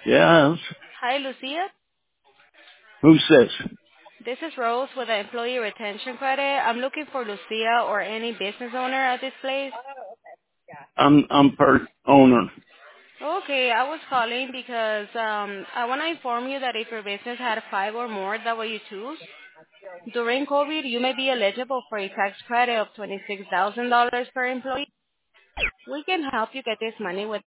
Yes. Hi, Lucia. Who says? This is Rose with the Employee Retention Credit. I'm looking for Lucia or any business owner at this place. I'm per owner. Okay, I was calling because I want to inform you that if your business had 5 or more W-2s, during COVID, you may be eligible for a tax credit of $26,000 per employee. We can help you get this money with